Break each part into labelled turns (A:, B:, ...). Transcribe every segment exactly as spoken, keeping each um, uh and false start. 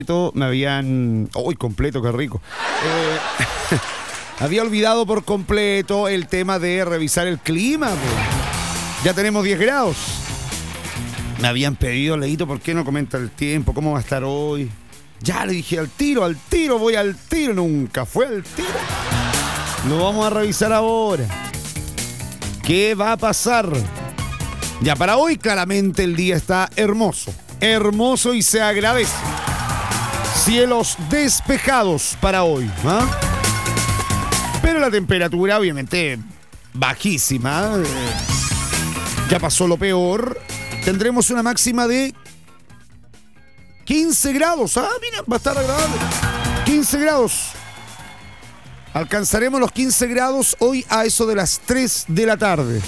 A: Me habían... ¡Uy, completo, qué rico! Eh, había olvidado por completo el tema de revisar el clima. Pues. Ya tenemos diez grados. Me habían pedido, Leito, ¿por qué no comenta el tiempo? ¿Cómo va a estar hoy? Ya le dije, al tiro, al tiro, voy al tiro. Nunca fue al tiro. Lo vamos a revisar ahora. ¿Qué va a pasar? Ya para hoy claramente el día está hermoso. Hermoso y se agradece. Cielos despejados para hoy, ¿ah? Pero la temperatura obviamente bajísima. Eh, ya pasó lo peor. Tendremos una máxima de quince grados. Ah, mira, va a estar agradable. quince grados. Alcanzaremos los quince grados hoy a eso de las tres de la tarde.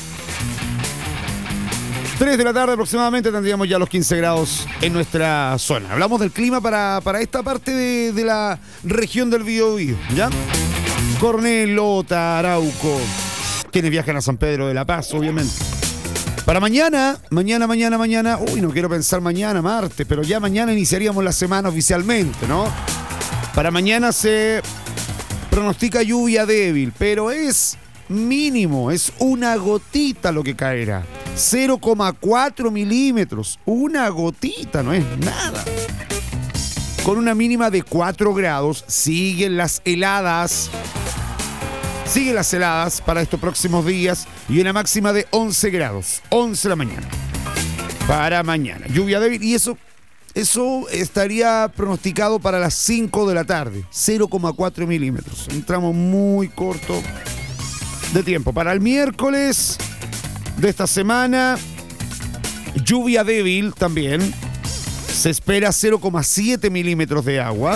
A: tres de la tarde aproximadamente tendríamos ya los quince grados en nuestra zona. Hablamos del clima para, para esta parte de, de la región del Biobío, ¿ya? Coronel, Lota, Arauco, quienes viajan a San Pedro de la Paz, obviamente. Para mañana, mañana, mañana, mañana, uy, no quiero pensar mañana, martes, pero ya mañana iniciaríamos la semana oficialmente, ¿no? Para mañana se pronostica lluvia débil, pero es mínimo, es una gotita lo que caerá. cero coma cuatro milímetros, una gotita, no es nada. Con una mínima de cuatro grados, siguen las heladas. Siguen las heladas para estos próximos días y una máxima de once grados, once de la mañana. Para mañana, lluvia débil y eso, eso estaría pronosticado para las cinco de la tarde, cero coma cuatro milímetros. Un tramo muy corto de tiempo. Para el miércoles de esta semana, lluvia débil también. Se espera cero coma siete milímetros de agua.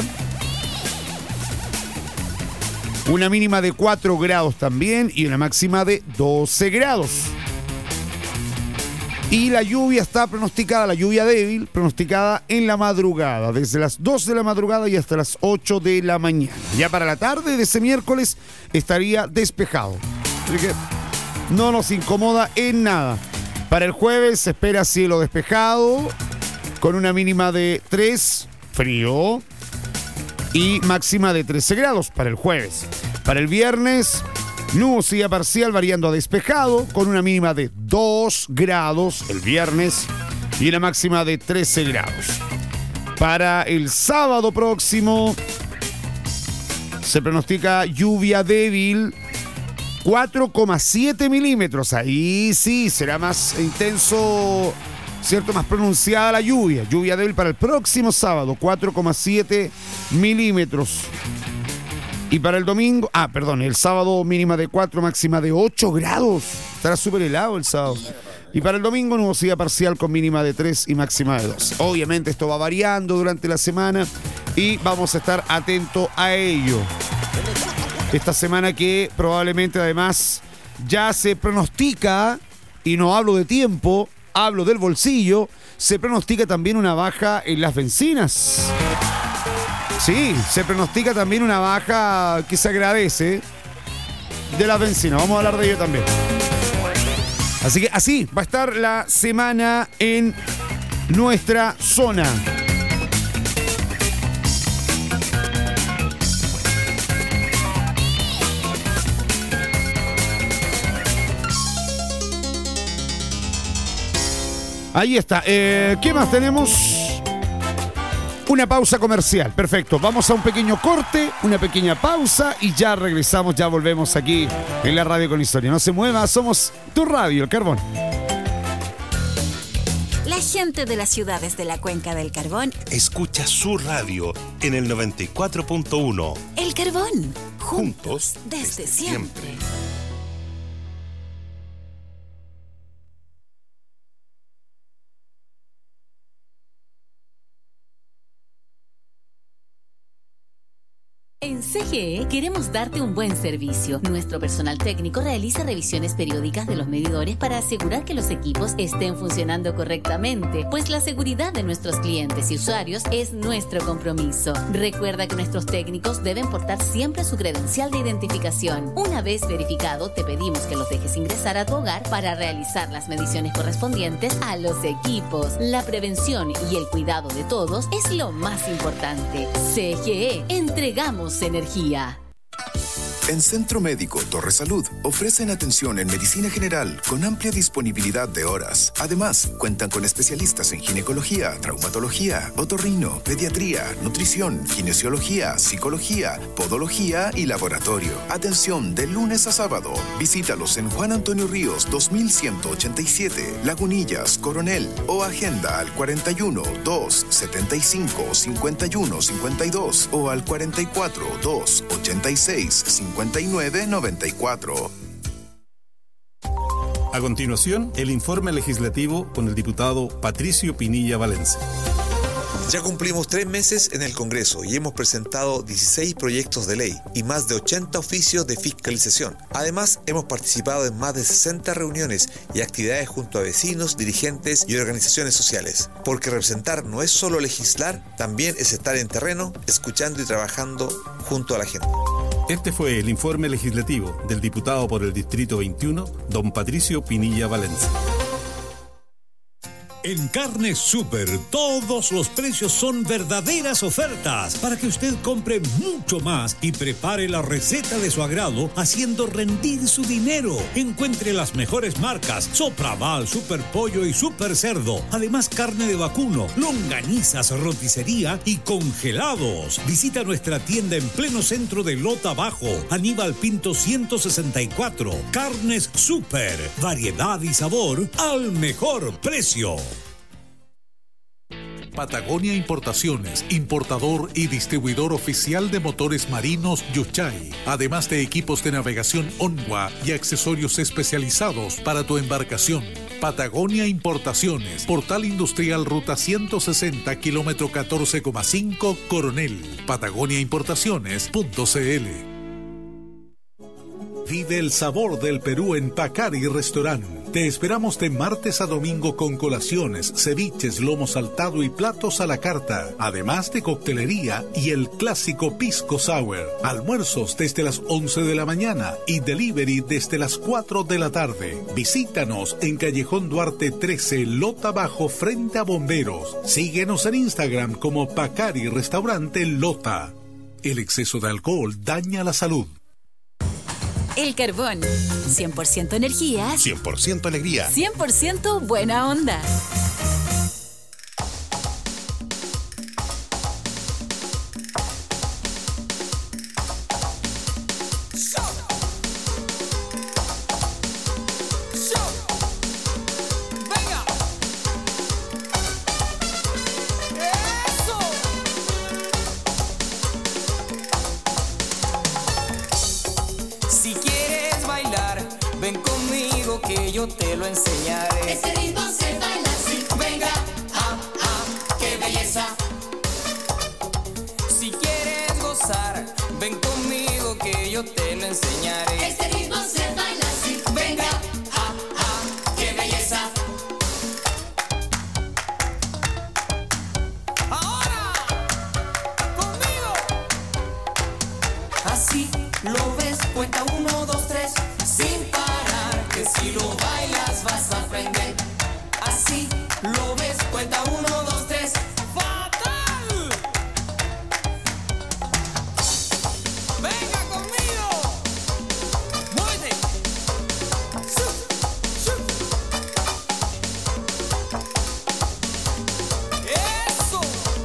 A: Una mínima de cuatro grados también y una máxima de doce grados. Y la lluvia está pronosticada, la lluvia débil, pronosticada en la madrugada, desde las dos de la madrugada y hasta las ocho de la mañana. Ya para la tarde de ese miércoles estaría despejado. Así que no nos incomoda en nada. Para el jueves se espera cielo despejado, con una mínima de tres, frío, y máxima de trece grados para el jueves. Para el viernes, nubosidad parcial variando a despejado, con una mínima de dos grados el viernes y una máxima de trece grados. Para el sábado próximo, se pronostica lluvia débil, cuatro coma siete milímetros. Ahí sí, será más intenso, ¿cierto? Más pronunciada la lluvia. Lluvia débil para el próximo sábado, cuatro coma siete milímetros. Y para el domingo, ah, perdón, el sábado mínima de cuatro, máxima de ocho grados. Estará súper helado el sábado. Y para el domingo, nubosidad parcial con mínima de tres y máxima de dos. Obviamente esto va variando durante la semana y vamos a estar atentos a ello. Esta semana que probablemente además ya se pronostica, y no hablo de tiempo, hablo del bolsillo, se pronostica también una baja en las bencinas. Sí, se pronostica también una baja que se agradece de las bencinas. Vamos a hablar de ello también. Así que así va a estar la semana en nuestra zona. Ahí está. Eh, ¿Qué más tenemos? Una pausa comercial. Perfecto. Vamos a un pequeño corte, una pequeña pausa y ya regresamos, ya volvemos aquí en la Radio con Historia. No se mueva, somos tu radio, El Carbón.
B: La gente de las ciudades de la Cuenca del Carbón
C: escucha su radio en el noventa y cuatro punto uno.
B: El Carbón.
C: Juntos
B: desde, desde siempre. siempre.
D: En C G E queremos darte un buen servicio. Nuestro personal técnico realiza revisiones periódicas de los medidores para asegurar que los equipos estén funcionando correctamente, pues la seguridad de nuestros clientes y usuarios es nuestro compromiso. Recuerda que nuestros técnicos deben portar siempre su credencial de identificación. Una vez verificado, te pedimos que los dejes ingresar a tu hogar para realizar las mediciones correspondientes a los equipos. La prevención y el cuidado de todos es lo más importante. C G E, entregamos energía.
E: En Centro Médico Torre Salud ofrecen atención en medicina general con amplia disponibilidad de horas. Además, cuentan con especialistas en ginecología, traumatología, otorrino, pediatría, nutrición, kinesiología, psicología, podología y laboratorio. Atención de lunes a sábado. Visítalos en Juan Antonio Ríos dos mil ciento ochenta y siete, Lagunillas, Coronel, o agenda al cuarenta y uno, dos, setenta y cinco, cincuenta y uno, cincuenta y dos o al cuarenta y cuatro, dos, ochenta y seis, cincuenta y nueve, noventa y cuatro.
C: A continuación, el informe legislativo con el diputado Patricio Pinilla Valencia.
F: Ya cumplimos tres meses en el Congreso y hemos presentado dieciséis proyectos de ley y más de ochenta oficios de fiscalización. Además, hemos participado en más de sesenta reuniones y actividades junto a vecinos, dirigentes y organizaciones sociales. Porque representar no es solo legislar, también es estar en terreno, escuchando y trabajando junto a la gente.
C: Este fue el informe legislativo del diputado por el Distrito veintiuno, don Patricio Pinilla Valencia.
G: En Carnes Super, todos los precios son verdaderas ofertas para que usted compre mucho más y prepare la receta de su agrado haciendo rendir su dinero. Encuentre las mejores marcas: Sopraval, Super Pollo y Super Cerdo. Además, carne de vacuno, longanizas, roticería y congelados. Visita nuestra tienda en pleno centro de Lota Bajo, Aníbal Pinto ciento sesenta y cuatro. Carnes Super, variedad y sabor al mejor precio.
H: Patagonia Importaciones, importador y distribuidor oficial de motores marinos Yuchay, además de equipos de navegación Onwa y accesorios especializados para tu embarcación. Patagonia Importaciones, Portal Industrial Ruta ciento sesenta, kilómetro catorce coma cinco, Coronel. Patagonia Importaciones punto c l. Vive el sabor del Perú en Pacari Restaurant. Te esperamos de martes a domingo con colaciones, ceviches, lomo saltado y platos a la carta, además de coctelería y el clásico pisco sour. Almuerzos desde las once de la mañana y delivery desde las cuatro de la tarde. Visítanos en Callejón Duarte trece, Lota Bajo, frente a Bomberos. Síguenos en Instagram como Pacari Restaurante Lota. El exceso de alcohol daña la salud.
B: El Carbón. cien por ciento energía.
C: cien por ciento alegría.
B: cien por ciento buena onda.
I: Yo te lo enseñaré.
J: Ese ritmo se baila así.
I: Venga, ah, ah, qué belleza. Si quieres gozar, ven conmigo que yo te lo enseñaré.
J: Ese ritmo se baila así.
I: Venga, ah, ah, qué belleza. Ahora, conmigo. Así lo ves, cuenta uno, dos, tres, sin parar, que si lo bailas vas a aprender. Así lo ves, cuenta uno, dos, tres, ¡fatal! Venga conmigo, muévete. Eso.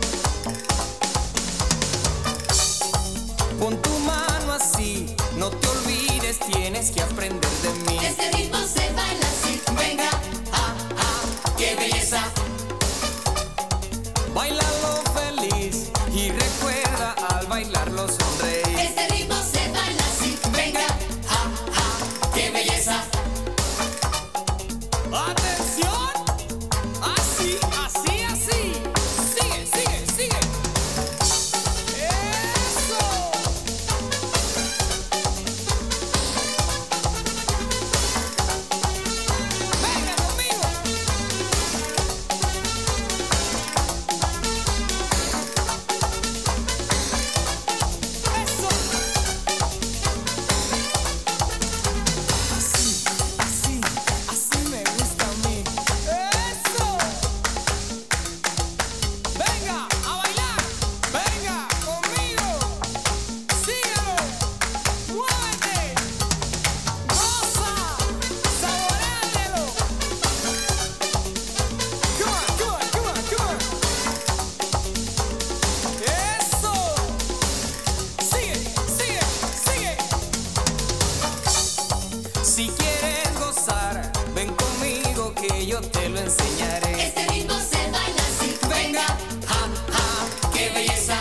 I: Pon tu mano así, no te olvides, tienes que aprender de mí.
J: Este ritmo se baila así.
I: Venga, ah, ah, qué belleza. Báilalo feliz y recuerda al bailarlo sonreír.
J: Este ritmo se baila así.
I: Venga, ah, ah, qué belleza. Atención, así, así, así. Sigue, sigue, sigue. Eso. enseñaré.
J: Este ritmo se baila así.
I: Venga, ja, ja, qué belleza.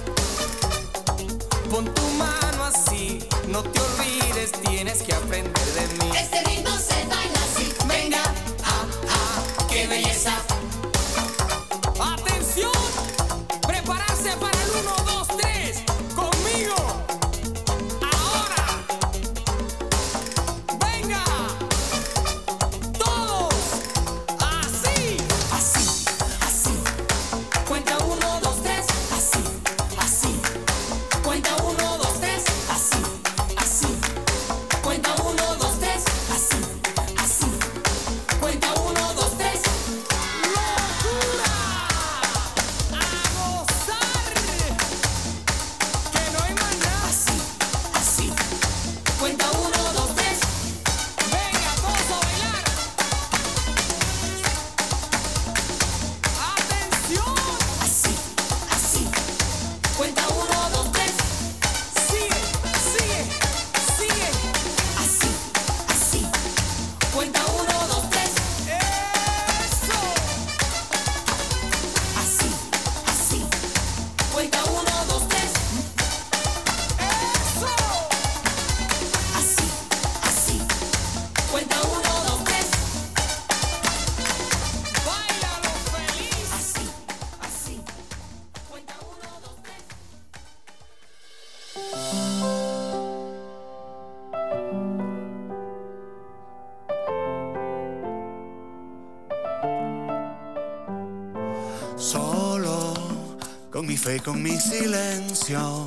I: Pon tu mano así, no te olvides, tienes que aprender de mí.
J: Este ritmo se baila así.
I: Venga, ja, ja, qué belleza. ¡Atención! Prepararse para el uno, dos, tres. ¡Conmigo! ¡Ahora! ¡Venga! ¡Todos! ¡Así! Así, así. Cuenta uno, dos, tres. Así, así. Cuenta uno, dos, tres. Así, así. Cuenta uno, dos, tres. Así, así. Cuenta uno, dos, tres. ¡Locura! ¡A gozar! ¡Que no hay más nada! Así, así. Cuenta uno, dos, tres. ¡Venga, todos a bailar! ¡Atención! Así, así. Cuenta uno, dos, tres. Sigue, sigue, sigue. Así, así. Cuenta uno, dos, tres. ¡Eso! Así, así. Cuenta uno, dos, tres. ¡Eso! Así, así. Cuenta uno, dos, tres. ¡Báilalo feliz! Así, así. Cuenta uno, dos, tres.
K: Solo, con mi fe y con mi silencio,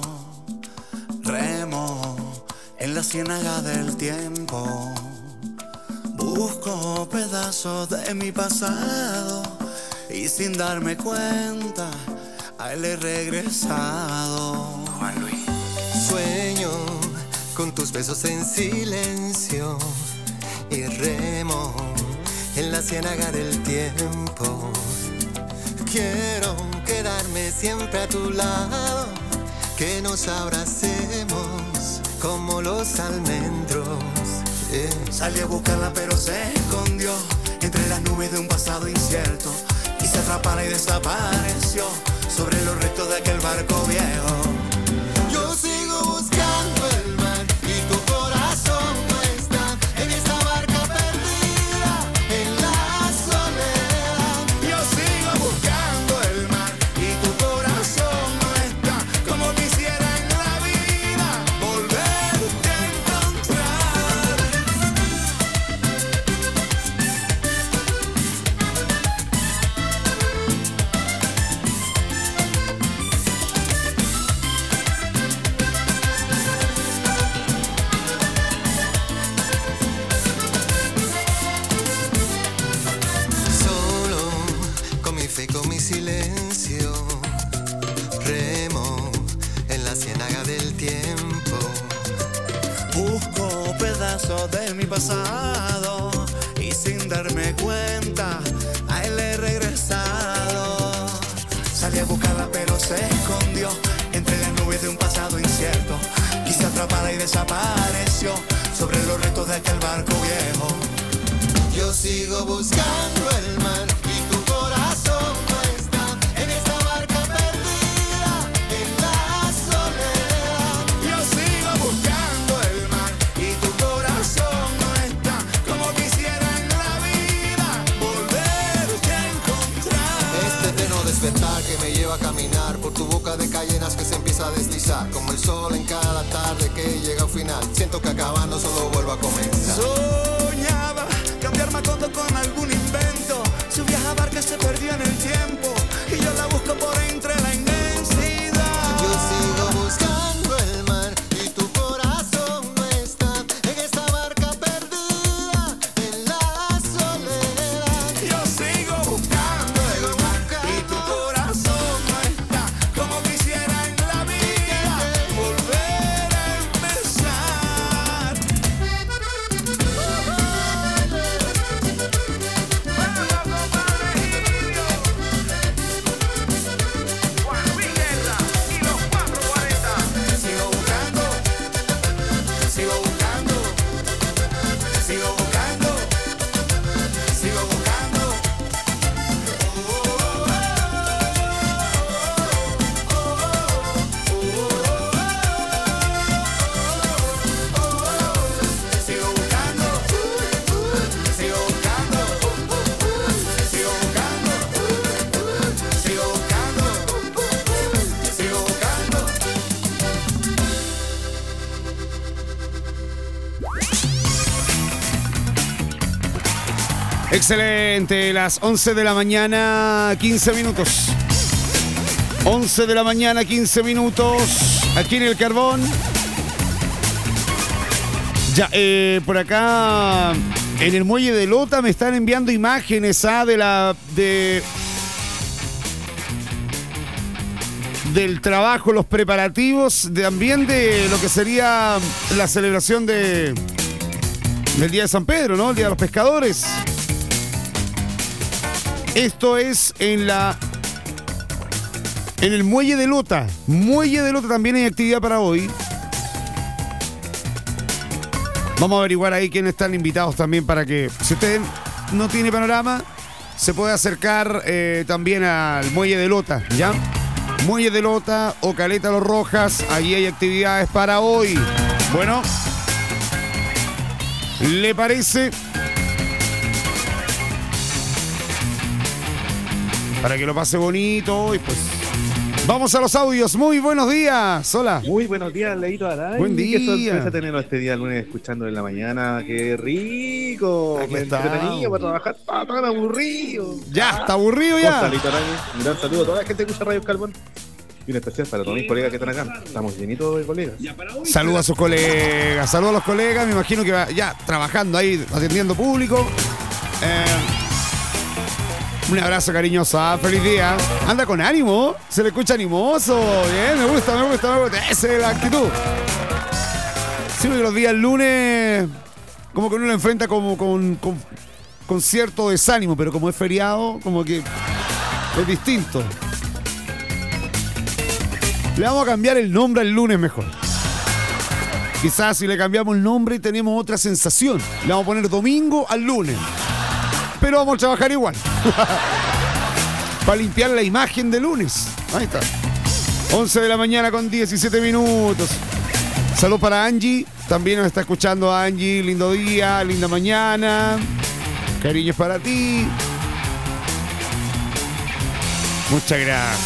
K: remo en la ciénaga del tiempo. Busco pedazos de mi pasado y sin darme cuenta a él he regresado. Juan Luis.
L: Sueño con tus besos en silencio y remo en la ciénaga del tiempo. Quiero quedarme siempre a tu lado, que nos abracemos como los almendros. Yeah.
K: Salí a buscarla pero se escondió entre las nubes de un pasado incierto. Quise atraparla y desapareció sobre los restos de aquel barco viejo. Yo sigo buscando el mar y tu corazón no está en esta barca perdida, en la soledad. Yo sigo buscando el mar y tu corazón no está, como quisiera en la vida volverte a encontrar.
L: Solo con mi fe y con mi silencio, remo en la ciénaga del tiempo.
K: Busco pedazos de mi pasado y sin darme cuenta a él he regresado. Salí a buscarla pero se escondió entre las nubes de un pasado incierto. Quise atraparla y desapareció sobre los restos de aquel barco viejo. Yo sigo buscando el mar y tu corazón no está en esta barca perdida, en la soledad. Yo sigo buscando el mar y tu corazón no está, como quisiera en la vida volverte a encontrar.
L: Este eterno despertar que me lleva a caminar por tu boca de cayenas que se empieza a deslizar, como el sol en cada tarde que llega al final. Siento que acabando solo vuelvo a comenzar.
K: Soñaba cambiar Macondo con algún invento. Su vieja barca se perdió en el tiempo y yo la busco por entre la inmensidad. Yo sigo buscando el mar y tu corazón no está en esta barca perdida, en la soledad. Yo sigo buscando el mar y tu corazón no está, como quisiera en la vida volver a empezar.
A: Excelente, las once de la mañana, quince minutos. once de la mañana, quince minutos. Aquí en el Carbón. Ya, eh, por acá, en el muelle de Lota me están enviando imágenes ¿ah? de la. de. del trabajo, los preparativos, de, también de lo que sería la celebración de. del Día de San Pedro, ¿no? El Día de los Pescadores. Esto es en la. en el muelle de Lota. Muelle de Lota también hay actividad para hoy. Vamos a averiguar ahí quiénes están invitados también para que, si usted no tiene panorama, se puede acercar eh, también al muelle de Lota, ¿ya? Muelle de Lota o Caleta Los Rojas, allí hay actividades para hoy. Bueno, ¿le parece? Para que lo pase bonito y pues vamos a los audios. Muy buenos días. Hola.
M: Muy buenos días, Leito Arán.
A: Buen día.
M: Qué sorpresa tenerlo este día lunes escuchando en la mañana. Qué rico.
A: Aquí
M: Me
A: está.
M: entretenido para trabajar. Estaba tan aburrido.
A: Ya, está aburrido ya.
M: Corta, Leito Arán. Un gran saludo a toda la gente que escucha Radio Carbón. Y un especial para todos mis colegas que están acá. Estamos llenitos de colegas.
A: Saludos a sus colegas. Saludos a los colegas. Me imagino que va ya trabajando ahí, atendiendo público. Eh, Un abrazo cariñoso, ¿ah? Feliz día. Anda con ánimo, se le escucha animoso. Bien, me gusta, me gusta, me gusta. Esa es la actitud. Sí, porque los días lunes, como que uno lo enfrenta como con, con, con cierto desánimo, pero como es feriado, como que es distinto. Le vamos a cambiar el nombre al lunes mejor. Quizás si le cambiamos el nombre tenemos otra sensación. Le vamos a poner domingo al lunes. Pero vamos a trabajar igual. Para limpiar la imagen de lunes. Ahí está. once de la mañana con diecisiete minutos. Salud para Angie. También nos está escuchando Angie. Lindo día, linda mañana. Cariños para ti. Muchas gracias.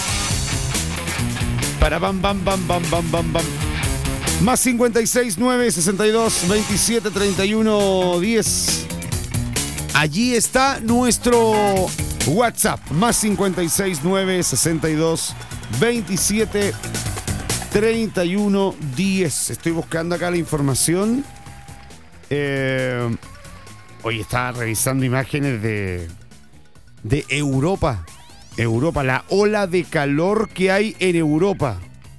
A: Para bam, bam, bam, bam, bam, bam, bam. Más cincuenta y seis, nueve, sesenta y dos, veintisiete, treinta y uno, diez. Allí está nuestro WhatsApp, más cincuenta y seis, nueve, sesenta y dos, veintisiete, treinta y uno, diez. Estoy buscando acá la información. Eh, hoy estaba revisando imágenes de, de Europa. Europa, la ola de calor que hay en Europa.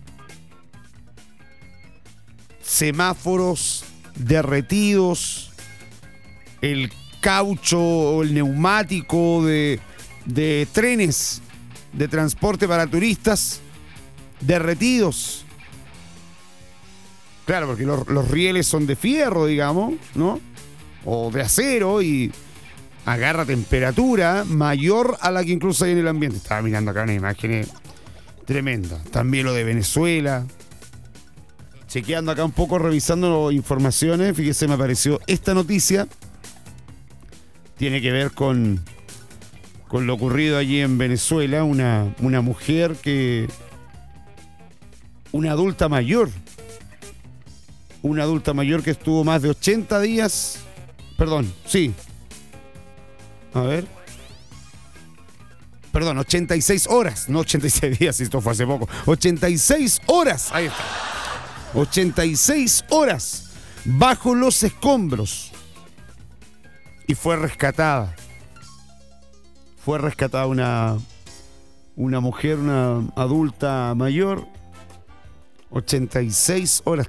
A: Semáforos derretidos, el caucho o el neumático de, de trenes de transporte para turistas derretidos. Claro, porque los, los rieles son de fierro, digamos, ¿no? O de acero y agarra temperatura mayor a la que incluso hay en el ambiente. Estaba mirando acá una imagen tremenda. También lo de Venezuela. Chequeando acá un poco, revisando informaciones, fíjese, me apareció esta noticia. Tiene que ver con, con lo ocurrido allí en Venezuela. Una, una mujer que... Una adulta mayor. Una adulta mayor que estuvo más de ochenta días. Perdón, sí. A ver. Perdón, ochenta y seis horas. No ochenta y seis días, esto fue hace poco. ochenta y seis horas. Ahí está. ochenta y seis horas bajo los escombros. Y fue rescatada. Fue rescatada una, una mujer, una adulta mayor. ochenta y seis horas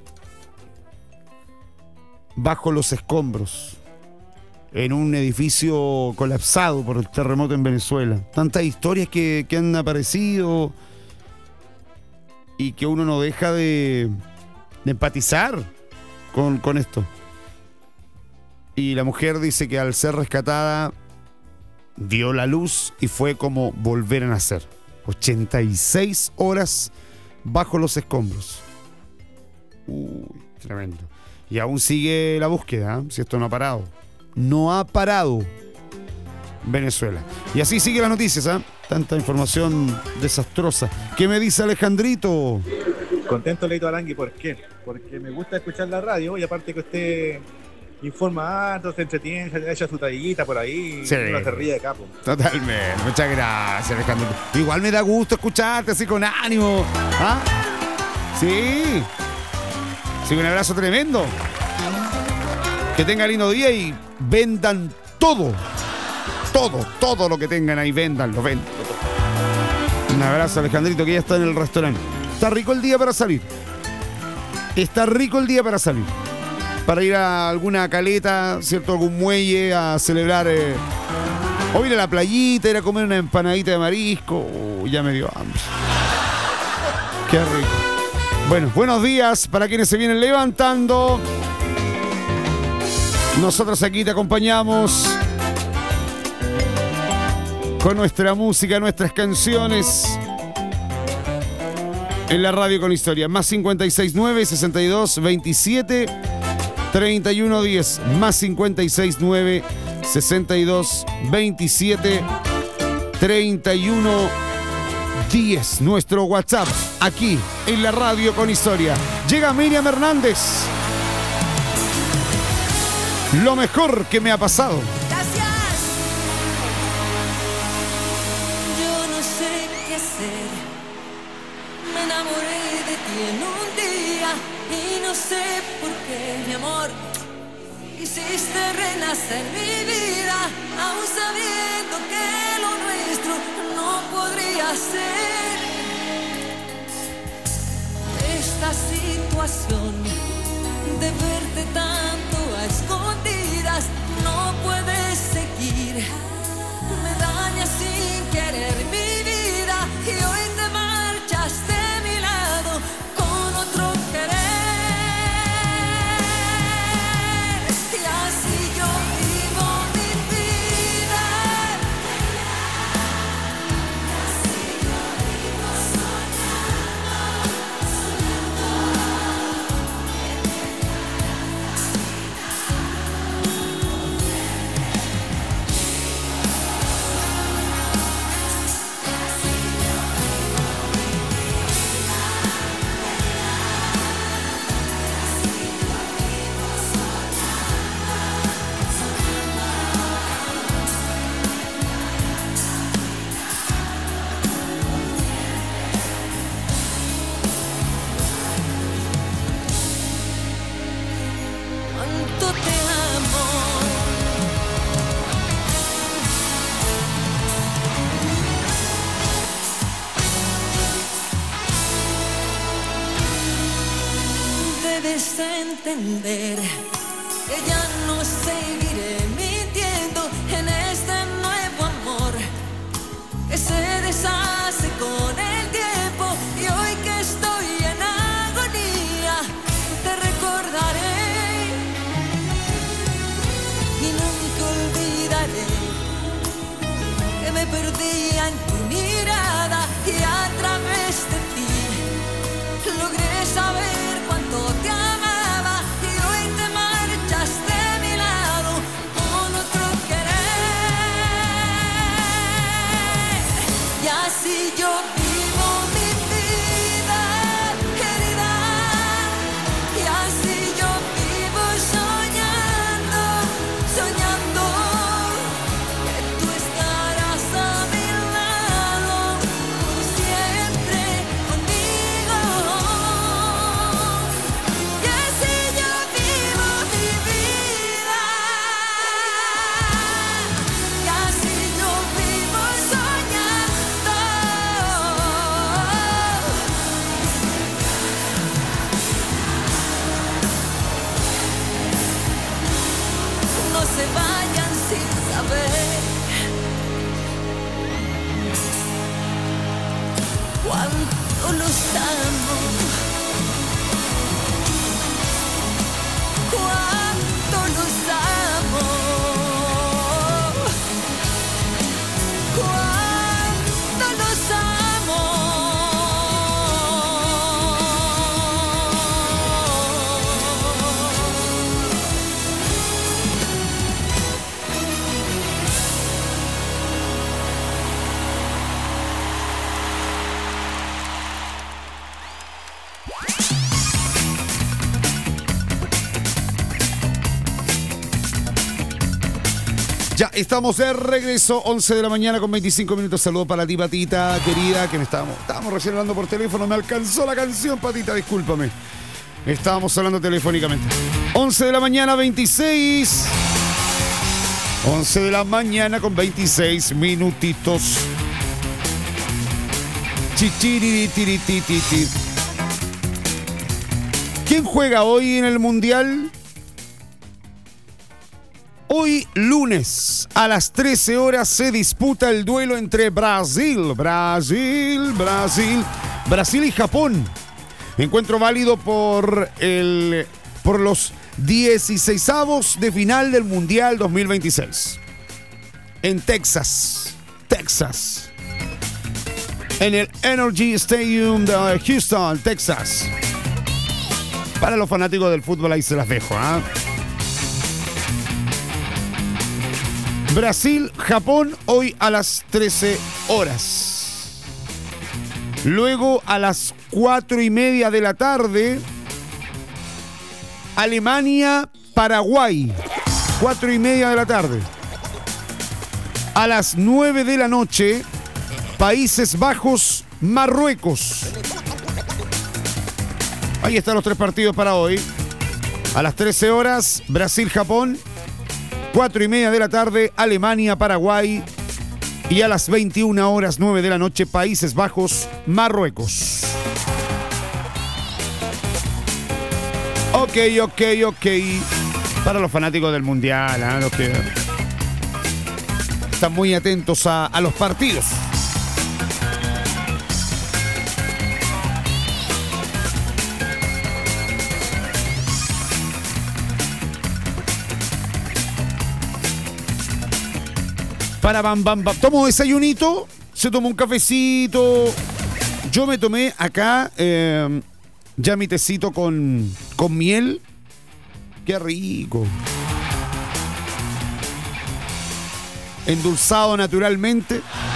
A: bajo los escombros. En un edificio colapsado por el terremoto en Venezuela. Tantas historias que, que han aparecido y que uno no deja de, de empatizar con, con esto. Y la mujer dice que al ser rescatada vio la luz y fue como volver a nacer. ochenta y seis horas bajo los escombros. Uy, tremendo. Y aún sigue la búsqueda, ¿eh? Si esto no ha parado. No ha parado Venezuela. Y así sigue las noticias, ¿eh? Tanta información desastrosa. ¿Qué me dice Alejandrito?
M: Contento, Leito Arangui, ¿por qué? Porque me gusta escuchar la radio y aparte que usted informa harto, se entretiene, se echa su tallita por ahí,
A: Sí.
M: uno se ríe de capo.
A: Totalmente. Muchas gracias, Alejandro. Igual me da gusto escucharte así con ánimo. ¿Ah? Sí. Sí, un abrazo tremendo. Que tengan lindo día y vendan todo. Todo, todo lo que tengan ahí, vendanlo, vendan. Un abrazo, Alejandrito, que ya está en el restaurante. Está rico el día para salir. Está rico el día para salir. Para ir a alguna caleta, ¿cierto? Algún muelle a celebrar. Eh, o ir a la playita, ir a comer una empanadita de marisco. Uh, ya me dio hambre. Qué rico. Bueno, buenos días para quienes se vienen levantando. Nosotros aquí te acompañamos con nuestra música, nuestras canciones en la radio con historia. Más cincuenta y seis nueve, sesenta y dos, veintisiete, treinta y uno diez. Más cincuenta y seis nueve, sesenta y dos, veintisiete, treinta y uno diez. Nuestro WhatsApp aquí en la radio con historia. Llega Miriam Hernández. Lo mejor que me ha pasado.
N: Yo no sé qué hacer. Me enamoré de ti en un día y no sé por qué, mi amor. Hiciste renacer mi vida, aún sabiendo que lo nuestro no podría ser. Esta situación de verte tanto a escondidas no puede seguir. Me daña sin querer mi vida y hoy te marchas de mi lado con otro querer. Y así yo vivo mi vida. Así yo vivo soñando, cuánto te amo. Debes entender que ya no seguiré mintiendo en este nuevo amor que se deshace con el tiempo. Y hoy que estoy en agonía te recordaré y nunca olvidaré que me perdía en tu mirada y a través de ti logré saber cuánto te amaba y hoy te marchas de mi lado con
A: Ya estamos de regreso, once de la mañana con veinticinco minutos. Saludos para ti, Patita, querida, que me estábamos, estábamos recién hablando por teléfono. Me alcanzó la canción, Patita, discúlpame. Estábamos hablando telefónicamente. once de la mañana, veintiséis. once de la mañana con veintiséis minutitos. Chichiritiritititi. ¿Quién juega hoy en el Mundial? Hoy lunes a las trece horas se disputa el duelo entre Brasil, Brasil, Brasil, Brasil y Japón. Encuentro válido por el por los dieciseisavos de final del Mundial dos mil veintiséis. En Texas, Texas. En el Energy Stadium de Houston, Texas. Para los fanáticos del fútbol ahí se las dejo, ¿ah? ¿eh? Brasil, Japón, hoy a las trece horas. Luego a las cuatro y media de la tarde, Alemania, Paraguay. Cuatro y media de la tarde. A las nueve de la noche, Países Bajos, Marruecos. Ahí están los tres partidos para hoy. A las trece horas, Brasil, Japón. Cuatro y media de la tarde, Alemania, Paraguay. Y a las veintiuna horas, nueve de la noche, Países Bajos, Marruecos. Ok, ok, ok. Para los fanáticos del Mundial, ¿eh? Los que están muy atentos a, a los partidos. Para bam, bam, bam. Tomo desayunito, se tomó un cafecito. Yo me tomé acá eh, ya mi tecito con, con miel. Qué rico. Endulzado naturalmente.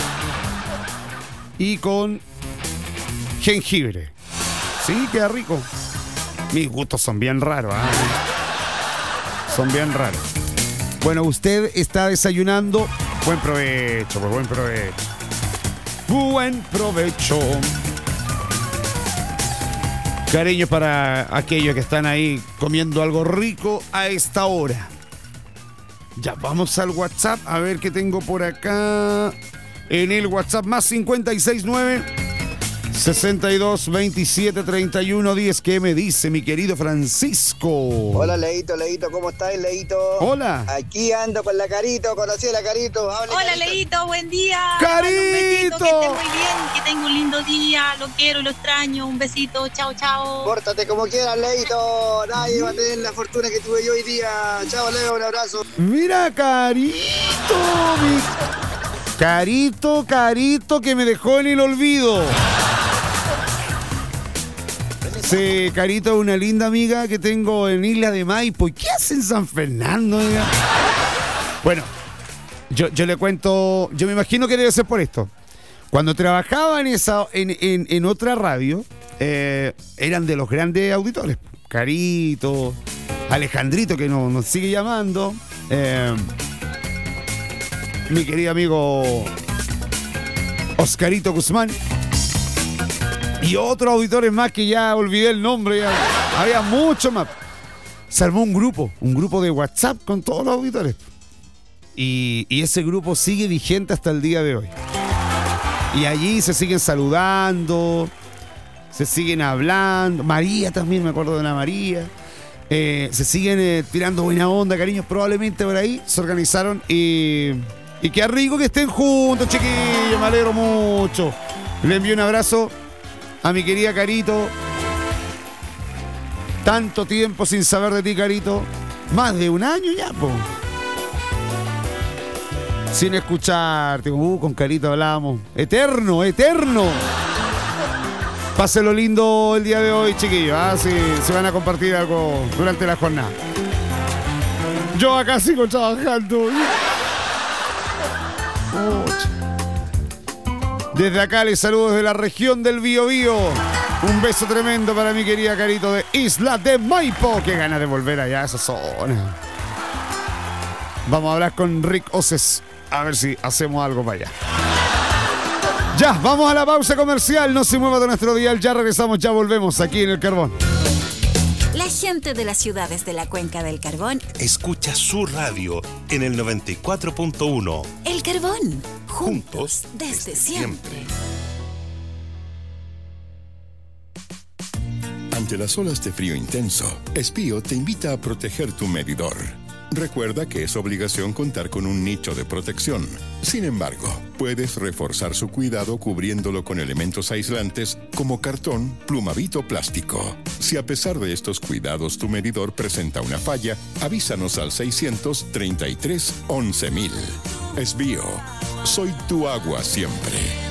A: Y con jengibre. Sí, queda rico. Mis gustos son bien raros, ¿eh? Son bien raros. Bueno, usted está desayunando. Buen provecho, pues buen provecho. Buen provecho. Cariño para aquellos que están ahí comiendo algo rico a esta hora. Ya, vamos al WhatsApp a ver qué tengo por acá. En el WhatsApp más cincuenta y seis nueve sesenta y dos veintisiete treinta y uno diez. ¿Qué me dice mi querido Francisco?
O: Hola, Leito, Leito, ¿cómo estás, Leito?
A: Hola.
O: Aquí ando con la Carito, conocí a la Carito. Hable,
P: Hola,
O: Carito.
P: Leito, buen día.
A: ¡Carito!
P: Un besito, que esté muy bien, que tenga un lindo día. Lo quiero, lo extraño. Un besito, chao, chao.
O: Pórtate como quieras, Leito. Nadie va a tener la fortuna que tuve yo hoy día. Chao, Leo, un abrazo.
A: Mira, Carito. Mi... Carito, Carito, que me dejó en el olvido. Sí, Carito es una linda amiga que tengo en Isla de Maipo. ¿Y qué hace en San Fernando? Amiga? Bueno, yo, yo le cuento, yo me imagino que debe ser por esto. Cuando trabajaba en, esa, en, en, en otra radio, eh, eran de los grandes auditores. Carito, Alejandrito, que no, nos sigue llamando. Eh, mi querido amigo Oscarito Guzmán. Y otros auditores más que ya olvidé el nombre. Ya. Había mucho más. Se armó un grupo, un grupo de WhatsApp con todos los auditores. Y, y ese grupo sigue vigente hasta el día de hoy. Y allí se siguen saludando, se siguen hablando. María también, me acuerdo de una María. Eh, se siguen eh, tirando buena onda, cariños. Probablemente por ahí se organizaron. Y, y qué rico que estén juntos, chiquillos. Me alegro mucho. Le envío un abrazo a mi querida Carito. Tanto tiempo sin saber de ti, Carito. Más de un año ya, po. Sin escucharte. Uh, con Carito hablábamos. Eterno, eterno. Páselo lindo el día de hoy, chiquillos. Ah, sí, se van a compartir algo durante la jornada. Yo acá sigo trabajando. Oh, desde acá les saludo desde la región del Biobío. Un beso tremendo para mi querida Carito de Isla de Maipo. Qué ganas de volver allá a esa zona. Vamos a hablar con Rick Oces. A ver si hacemos algo para allá. Ya, vamos a la pausa comercial. No se mueva de nuestro dial. Ya regresamos, ya volvemos aquí en El Carbón.
B: La gente de las ciudades de la Cuenca del Carbón
Q: escucha su radio en el noventa y cuatro punto uno.
B: El Carbón.
Q: Juntos
B: desde, desde siempre. siempre.
R: Ante las olas de frío intenso, Espío te invita a proteger tu medidor. Recuerda que es obligación contar con un nicho de protección. Sin embargo, puedes reforzar su cuidado cubriéndolo con elementos aislantes como cartón, plumavit o plástico. Si a pesar de estos cuidados tu medidor presenta una falla, avísanos al seiscientos treinta y tres once mil. Espío, soy tu agua siempre.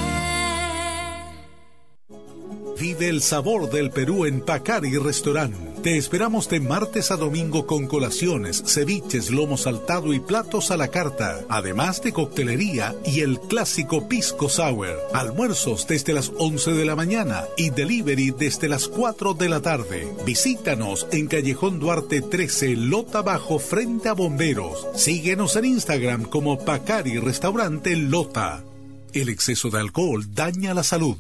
H: Vive el sabor del Perú en Pacari Restaurant. Te esperamos de martes a domingo con colaciones, ceviches, lomo saltado y platos a la carta, además de coctelería y el clásico pisco sour. Almuerzos desde las once de la mañana y delivery desde las cuatro de la tarde. Visítanos en Callejón Duarte trece, Lota Bajo, frente a Bomberos. Síguenos en Instagram como Pacari Restaurante Lota. El exceso de alcohol daña la salud.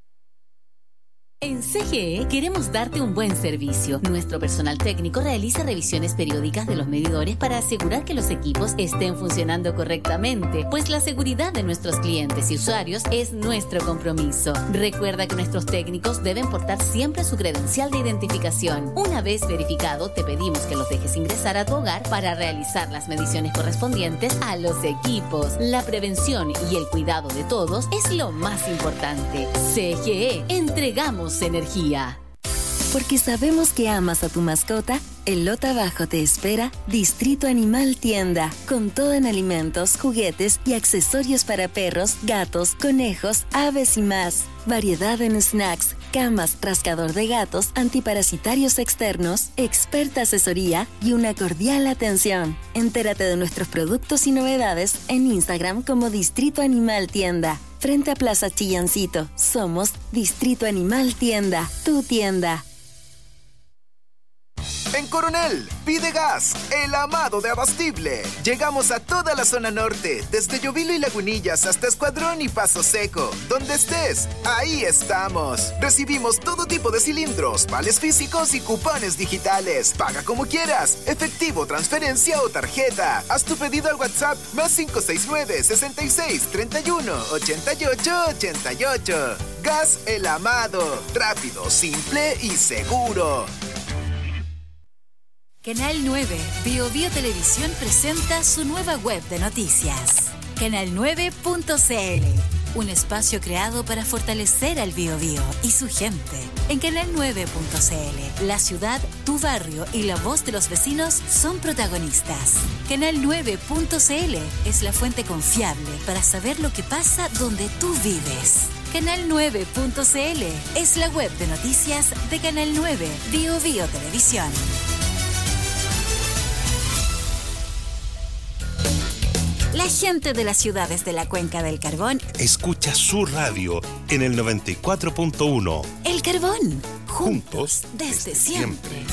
D: En C G E queremos darte un buen servicio. Nuestro personal técnico realiza revisiones periódicas de los medidores para asegurar que los equipos estén funcionando correctamente, pues la seguridad de nuestros clientes y usuarios es nuestro compromiso. Recuerda que nuestros técnicos deben portar siempre su credencial de identificación. Una vez verificado, te pedimos que los dejes ingresar a tu hogar para realizar las mediciones correspondientes a los equipos. La prevención y el cuidado de todos es lo más importante. C G E, entregamos energía.
S: Porque sabemos que amas a tu mascota, en Lota Bajo te espera Distrito Animal Tienda, con todo en alimentos, juguetes y accesorios para perros, gatos, conejos, aves y más. Variedad en snacks, camas, rascador de gatos, antiparasitarios externos, experta asesoría y una cordial atención. Entérate de nuestros productos y novedades en Instagram como Distrito Animal Tienda. Frente a Plaza Chillancito, somos Distrito Animal Tienda, tu tienda.
T: En Coronel, pide gas, el amado de Abastible. Llegamos a toda la zona norte, desde Llovilo y Lagunillas hasta Escuadrón y Paso Seco. Donde estés, ahí estamos. Recibimos todo tipo de cilindros, vales físicos y cupones digitales. Paga como quieras, efectivo, transferencia o tarjeta. Haz tu pedido al WhatsApp más cinco seis nueve, sesenta y seis, treinta y uno, ochenta y ocho, ochenta y ocho. Gas El Amado, rápido, simple y seguro.
B: Canal nueve, Bio Bio Televisión presenta su nueva web de noticias. canal nueve punto c l, un espacio creado para fortalecer al Bio Bio y su gente. En canal nueve punto c l, la ciudad, tu barrio y la voz de los vecinos son protagonistas. canal nueve punto c l es la fuente confiable para saber lo que pasa donde tú vives. canal nueve punto c l es la web de noticias de Canal nueve, Bio Bio Televisión. La gente de las ciudades de la Cuenca del Carbón
Q: escucha su radio en el noventa y cuatro punto uno.
B: El Carbón.
Q: Juntos
B: desde, desde siempre. siempre.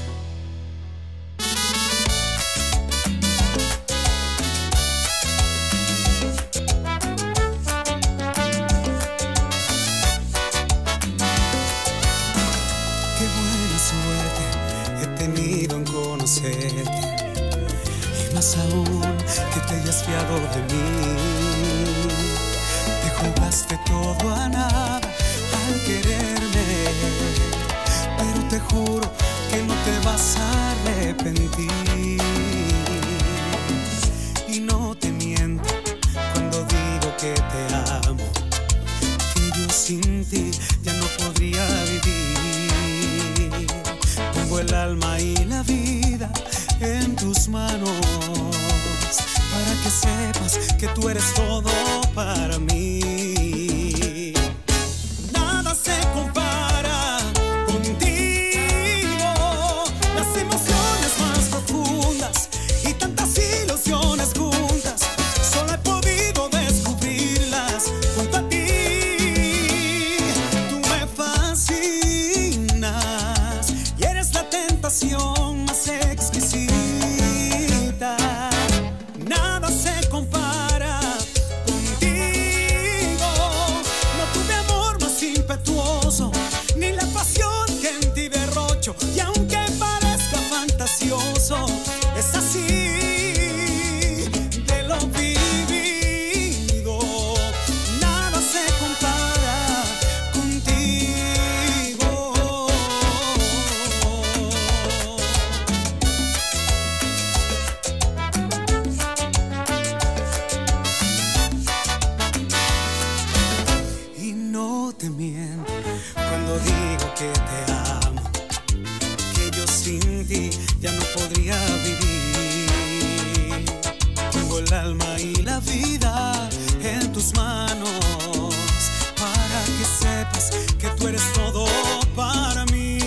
K: Qué buena suerte he tenido en conocerte. Y más aún que te hayas fiado de mí. Te jugaste todo a nada al quererme, pero te juro que no te vas a arrepentir. Y no te miento cuando digo que te amo, que yo sin ti ya no podría vivir. Pongo el alma y la vida en tus manos, para que sepas que tú eres todo para mí. Nada se compara contigo, las emociones más profundas y tantas ilusiones juntas, solo he podido descubrirlas junto a ti. Tú me fascinas y eres la tentación más exquisita. derrocho. Y aunque parezca fantasioso, es así. De lo vivido, nada se compara contigo. Y no te miento cuando digo que te amo, que yo sin ti ya no podría vivir. Pongo el alma y la vida en tus manos para que sepas que tú eres todo para mí.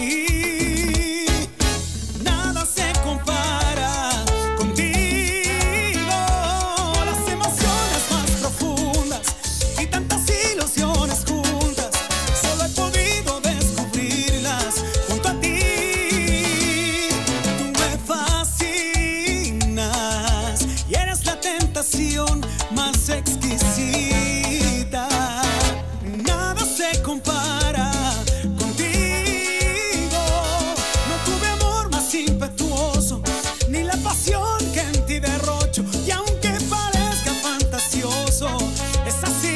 K: Nada se compara contigo, las emociones más profundas y tantas ilusiones juntas, solo he podido descubrirlas junto a ti. Tú me fascinas y eres la tentación más exquisita. Nada se compara contigo. No tuve amor más impetuoso, ni la pasión que en ti derrocho. Y aunque parezca fantasioso, es así.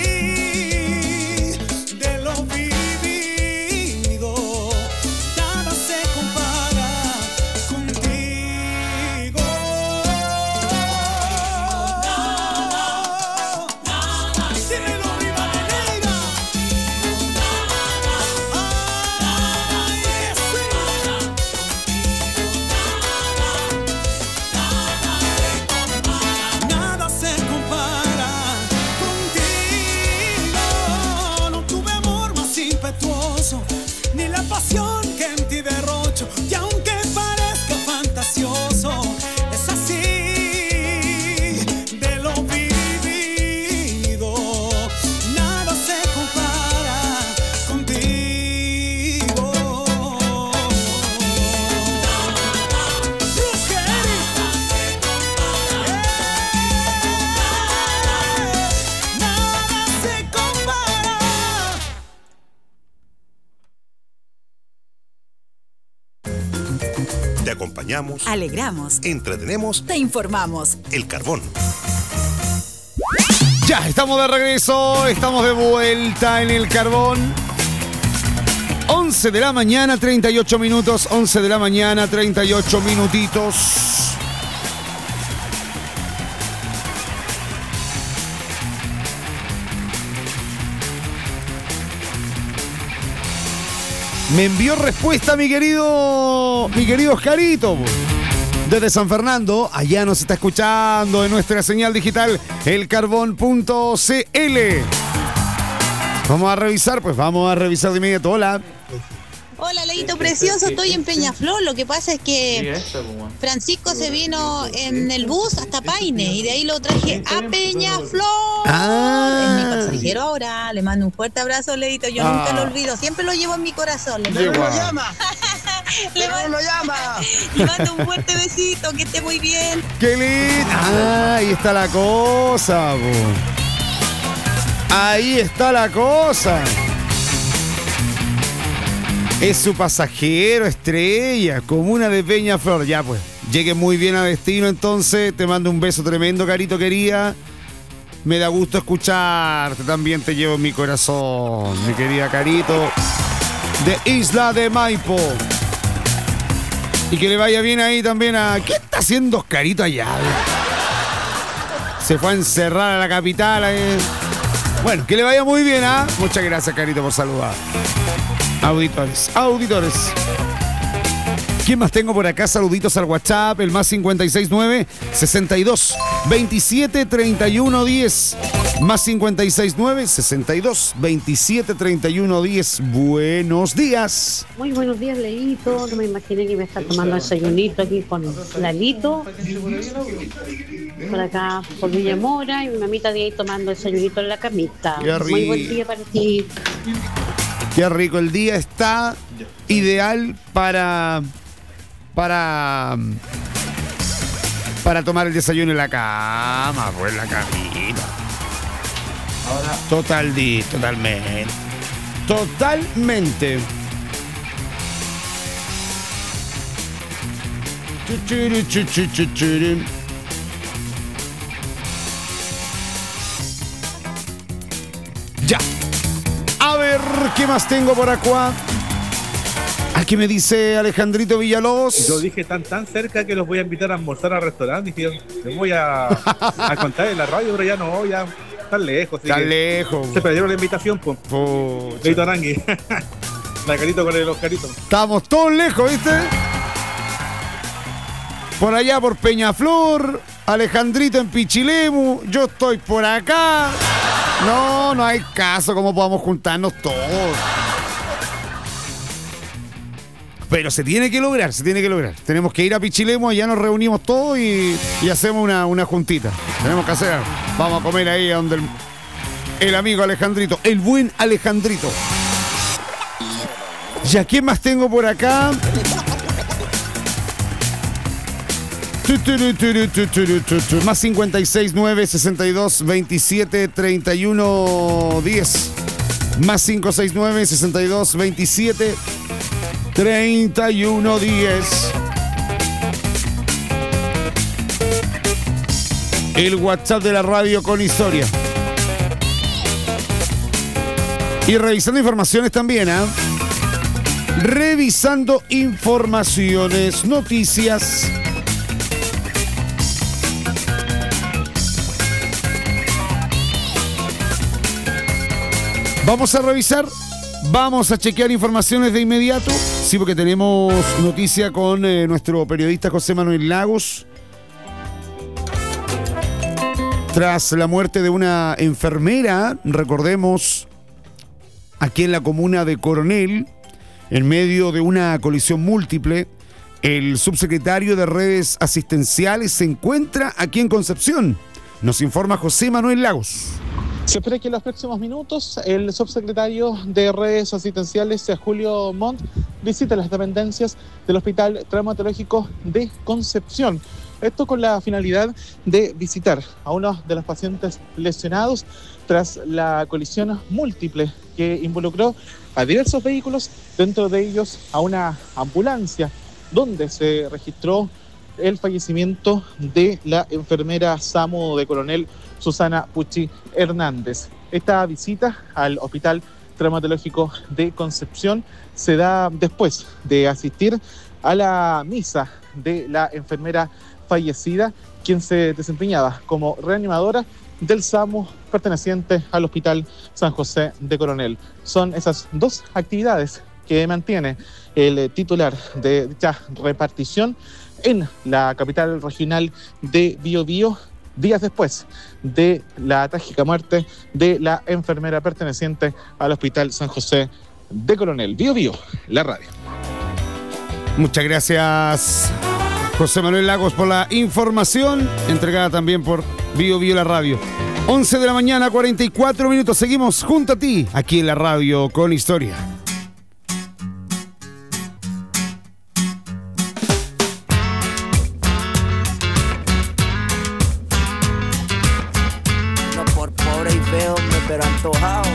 K: De lo vivido, nada se compara contigo. Dímelo, Rivadeneira. Ay, sí. Nada se compara contigo. No tuve amor más impetuoso, ni la pasión que en ti derrocho. Y aunque parezca fantasioso, es así. De lo vivido, nada se compara contigo. Brujeri. Nada se compara.
Q: Te acompañamos,
B: Alegramos,
Q: entretenemos,
B: te informamos.
Q: El Carbón.
A: Ya, estamos de regreso, estamos de vuelta en el Carbón. once de la mañana, treinta y ocho minutos, once de la mañana, treinta y ocho minutitos. Me envió respuesta mi querido, mi querido Oscarito, desde San Fernando. Allá nos está escuchando en nuestra señal digital elcarbón punto c l. Vamos a revisar, pues vamos a revisar de inmediato. Hola.
P: Hola, Leito precioso, estoy en Peñaflor. Lo que pasa es que Francisco se vino en el bus hasta Paine y de ahí lo traje a Peñaflor.
A: Ah.
P: Es mi pasajero ahora. Le mando un fuerte abrazo, Leito. Yo
A: Ah.
P: nunca lo olvido, siempre lo llevo en mi corazón. Le
A: Qué
P: mando,
A: guau.
P: le mando-
O: lo llama!
P: le mando un fuerte besito, que esté muy bien.
A: ¡Qué lindo! Ah, ahí está la cosa, po. Ahí está la cosa. Es su pasajero estrella, comuna de Peñaflor. Ya pues, llegue muy bien a destino entonces. Te mando un beso tremendo, Carito querida. Me da gusto escucharte. También te llevo en mi corazón, mi querida Carito. De Isla de Maipo. Y que le vaya bien ahí también a... ¿Qué está haciendo Oscarito allá? Se fue a encerrar a la capital. eh. Bueno, que le vaya muy bien, ¿ah? Muchas gracias, Carito, por saludar. Auditores, auditores. ¿Quién más tengo por acá? Saluditos al WhatsApp, el más cincuenta y seis nueve, sesenta y dos, veintisiete, treinta y uno, diez. Más cincuenta y seis nueve, sesenta y dos, veintisiete, treinta y uno, diez. Buenos días.
U: Muy buenos días, Leito. No me imaginé que iba a estar tomando desayunito aquí con Lalito. Por acá, por Villamora, y mi mamita de ahí tomando desayunito en la camita.
A: Qué
U: Muy buen
A: rico.
U: día para ti.
A: Qué rico, el día está ideal para para para tomar el desayuno en la cama, pues en la camita. Total, di, totalmente. Totalmente. Chuchuri, chuchu, chuchuri. Ya. A ver, ¿qué más tengo por acá? Aquí me dice Alejandrito Villalobos.
M: Yo dije tan tan cerca que los voy a invitar a almorzar al restaurante. Dije, les voy a, a contar en la radio, pero ya no, ya están lejos.
A: Están lejos.
M: Se perdieron la invitación, pues. Leito Arangui. La carito con el Oscarito.
A: Estamos todos lejos, ¿viste? Por allá por Peñaflor, Alejandrito en Pichilemu, yo estoy por acá. No, no hay caso, ¿cómo podamos juntarnos todos? Pero se tiene que lograr, se tiene que lograr. Tenemos que ir a Pichilemu, allá nos reunimos todos y, y hacemos una, una juntita. Tenemos que hacer, vamos a comer ahí donde el, el amigo Alejandrito, el buen Alejandrito. ¿Y a quién más tengo por acá? Más cincuenta y seis, nueve, sesenta y dos, veintisiete, treinta y uno, diez. Más cinco seis nueve, sesenta y dos, veintisiete, treinta y uno, diez. El WhatsApp de la radio con historia. Y revisando informaciones también, ¿ah? ¿eh? Revisando informaciones, noticias. Vamos a revisar, vamos a chequear informaciones de inmediato. Sí, porque tenemos noticia con eh, nuestro periodista José Manuel Lagos. Tras la muerte de una enfermera, recordemos, aquí en la comuna de Coronel, en medio de una colisión múltiple, el subsecretario de Redes Asistenciales se encuentra aquí en Concepción. Nos informa José Manuel Lagos.
E: Se espera que en los próximos minutos el subsecretario de Redes Asistenciales, Julio Montt, visite las dependencias del Hospital Traumatológico de Concepción. Esto con la finalidad de visitar a uno de los pacientes lesionados tras la colisión múltiple que involucró a diversos vehículos, dentro de ellos a una ambulancia, donde se registró el fallecimiento de la enfermera SAMU de Coronel, Susana Pucci Hernández. Esta visita al Hospital Traumatológico de Concepción se da después de asistir a la misa de la enfermera fallecida, quien se desempeñaba como reanimadora del SAMU perteneciente al Hospital San José de Coronel. Son esas dos actividades que mantiene el titular de dicha repartición en la capital regional de Biobío, días después de la trágica muerte de la enfermera perteneciente al Hospital San José de Coronel. Biobío, la radio.
A: Muchas gracias, José Manuel Lagos, por la información entregada también por Biobío, la radio. once de la mañana, cuarenta y cuatro minutos. Seguimos junto a ti, aquí en la radio con historia.
V: Pero antojado.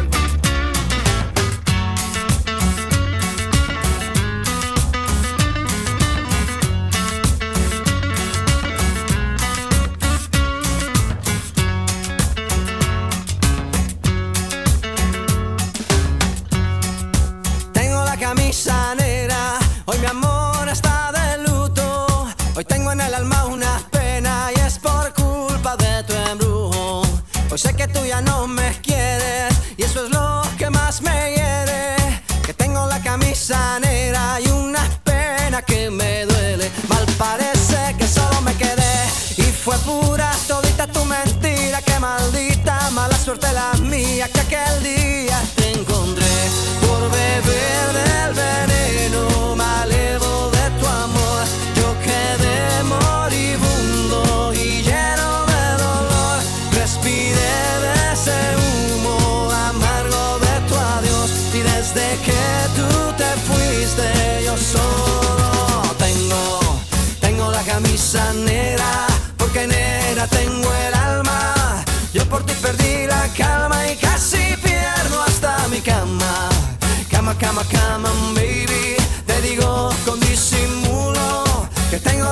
W: Tengo la camisa negra, hoy mi amor está de luto. Hoy tengo en el alma una pena y es por culpa de tu embrujo. Hoy sé que tú ya no me quieres y eso es lo que más me hiere. Que tengo la camisa negra y una pena que me duele. Mal parece que solo me quedé y fue pura todita tu mentira. Que maldita mala suerte la mía que aquel día te encontré por beber del veneno malevo de tu amor. Yo quedé moribundo y lleno de dolor. Respiré de ese humo amargo de tu adiós y desde que tú te fuiste yo solo tengo, tengo la camisa negra, porque negra tengo el alma. Yo por ti perdí la calma y casi pierdo hasta mi cama. Cama, cama, cama, baby, te digo con disimulo que tengo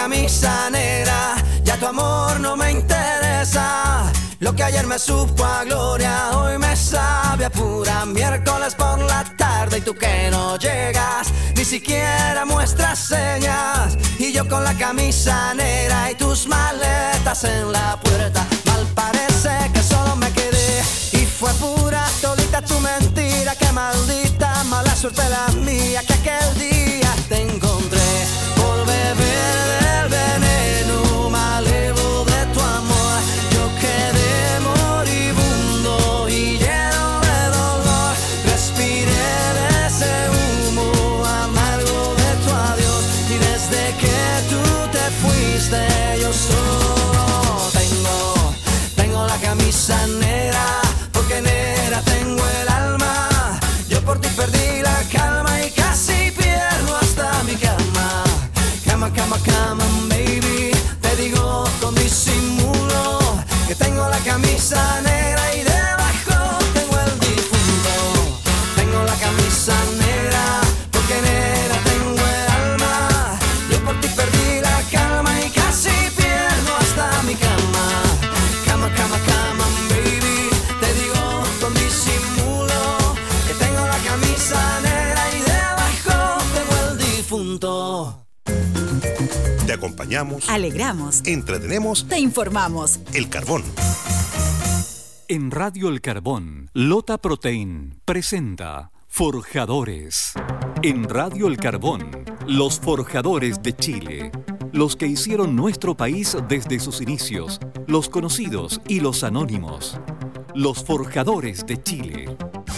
W: camisa negra, ya tu amor no me interesa. Lo que ayer me supo a gloria, hoy me sabe a pura. Miércoles por la tarde y tú que no llegas, ni siquiera muestras señas. Y yo con la camisa negra y tus maletas en la puerta. Mal parece que solo me quedé y fue pura todita tu mentira. Qué maldita mala suerte la mía que aquel día te encontré por beber del veneno malevo de tu amor. Yo quedé moribundo y lleno de dolor. Respiré de ese humo amargo de tu adiós. Y desde que tú te fuiste yo solo tengo, tengo la camisa negra, porque negra tengo el alma. Yo por ti perdí la calma y casi pierdo hasta mi cama. Cama, cama, cama, baby, te digo con disimulo que tengo la camisa negra y debajo tengo el difunto. Tengo la camisa negra, porque negra tengo el alma. Yo por ti perdí la calma y casi pierdo hasta mi cama. Cama, cama, cama, baby, te digo con disimulo que tengo la camisa negra y debajo tengo el difunto.
Q: Te acompañamos,
B: alegramos,
Q: entretenemos,
B: te informamos.
Q: El Carbón.
F: En Radio El Carbón, Lota Protein presenta Forjadores. En Radio El Carbón, los forjadores de Chile. Los que hicieron nuestro país desde sus inicios, los conocidos y los anónimos. Los forjadores de Chile.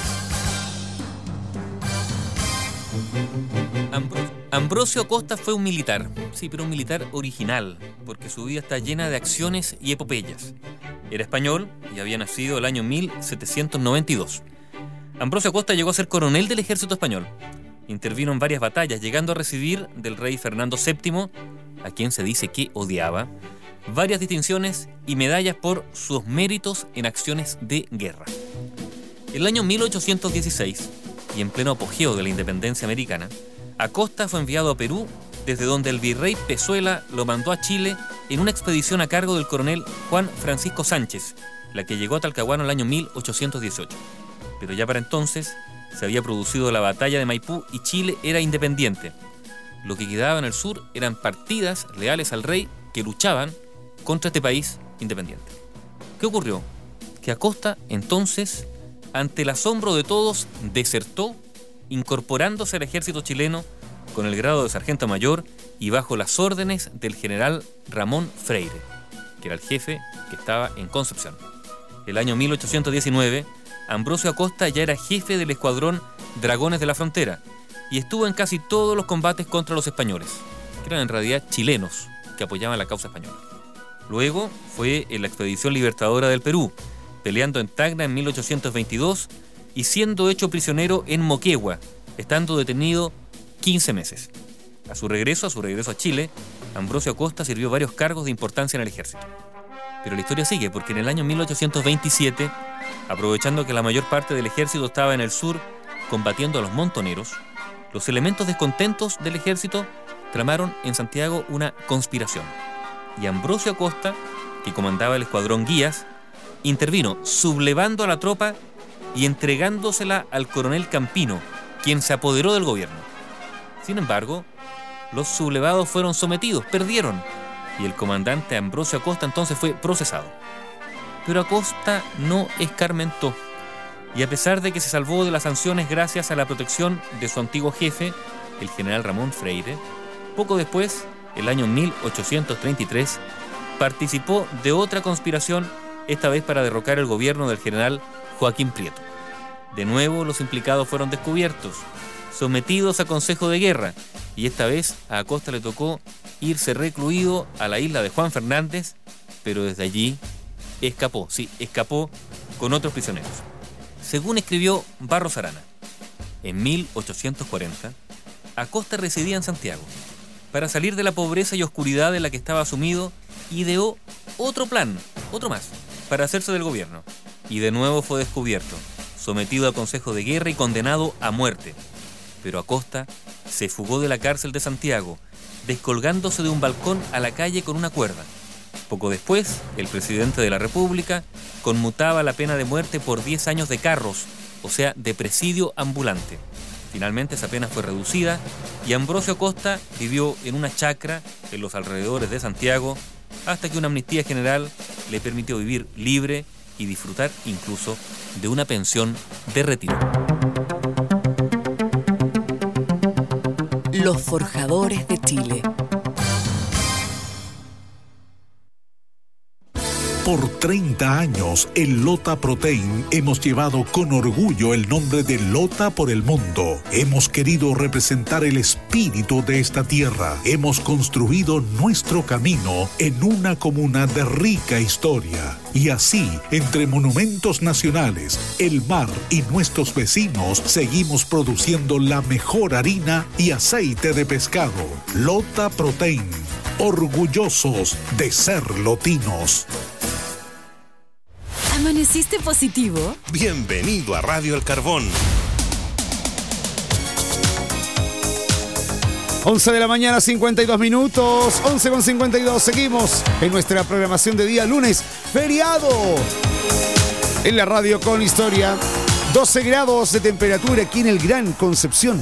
G: Ambro- Ambrosio Acosta fue un militar, sí, pero un militar original, porque su vida está llena de acciones y epopeyas. Era español y había nacido el año mil setecientos noventa y dos. Ambrosio Acosta llegó a ser coronel del ejército español. Intervino en varias batallas, llegando a recibir del rey Fernando séptimo, a quien se dice que odiaba, varias distinciones y medallas por sus méritos en acciones de guerra. El año mil ochocientos dieciséis, y en pleno apogeo de la independencia americana, Acosta fue enviado a Perú, desde donde el virrey Pezuela lo mandó a Chile en una expedición a cargo del coronel Juan Francisco Sánchez, la que llegó a Talcahuano el año mil ochocientos dieciocho. Pero ya para entonces se había producido la batalla de Maipú y Chile era independiente. Lo que quedaba en el sur eran partidas leales al rey que luchaban contra este país independiente. ¿Qué ocurrió? Que Acosta entonces, ante el asombro de todos, desertó, incorporándose al ejército chileno con el grado de sargento mayor y bajo las órdenes del general Ramón Freire, que era el jefe que estaba en Concepción. El año mil ochocientos diecinueve, Ambrosio Acosta ya era jefe del escuadrón Dragones de la Frontera y estuvo en casi todos los combates contra los españoles, que eran en realidad chilenos que apoyaban la causa española. Luego fue en la expedición libertadora del Perú, peleando en Tacna en mil ochocientos veintidós y siendo hecho prisionero en Moquegua, estando detenido quince meses. A su regreso, a su regreso a Chile, Ambrosio Acosta sirvió varios cargos de importancia en el ejército. Pero la historia sigue, porque en el año mil ochocientos veintisiete, aprovechando que la mayor parte del ejército estaba en el sur combatiendo a los montoneros, los elementos descontentos del ejército tramaron en Santiago una conspiración. Y Ambrosio Acosta, que comandaba el escuadrón Guías, intervino sublevando a la tropa y entregándosela al coronel Campino, quien se apoderó del gobierno. Sin embargo, los sublevados fueron sometidos, perdieron, y el comandante Ambrosio Acosta entonces fue procesado. Pero Acosta no escarmentó, y a pesar de que se salvó de las sanciones gracias a la protección de su antiguo jefe, el general Ramón Freire, poco después, el año mil ochocientos treinta y tres, participó de otra conspiración, esta vez para derrocar el gobierno del general Joaquín Prieto. De nuevo los implicados fueron descubiertos, sometidos a consejo de guerra, y esta vez a Acosta le tocó irse recluido a la isla de Juan Fernández, pero desde allí escapó, sí, escapó con otros prisioneros. Según escribió Barros Arana, en mil ochocientos cuarenta, Acosta residía en Santiago. Para salir de la pobreza y oscuridad en la que estaba sumido, ideó otro plan, otro más, para hacerse del gobierno. Y de nuevo fue descubierto, sometido a consejo de guerra y condenado a muerte. Pero Acosta se fugó de la cárcel de Santiago, descolgándose de un balcón a la calle con una cuerda. Poco después, el presidente de la República conmutaba la pena de muerte por diez años de carros, o sea, de presidio ambulante. Finalmente esa pena fue reducida y Ambrosio Costa vivió en una chacra en los alrededores de Santiago hasta que una amnistía general le permitió vivir libre y disfrutar incluso de una pensión de retiro.
C: Los Forjadores de Chile.
H: Por treinta años, en Lota Protein hemos llevado con orgullo el nombre de Lota por el mundo. Hemos querido representar el espíritu de esta tierra. Hemos construido nuestro camino en una comuna de rica historia. Y así, entre monumentos nacionales, el mar y nuestros vecinos, seguimos produciendo la mejor harina y aceite de pescado. Lota Protein. Orgullosos de ser lotinos.
B: ¿Amaneciste positivo?
Q: Bienvenido a Radio El Carbón.
A: once de la mañana, cincuenta y dos minutos. once con cincuenta y dos. Seguimos en nuestra programación de día lunes, feriado. En la radio con historia. doce grados de temperatura aquí en el Gran Concepción.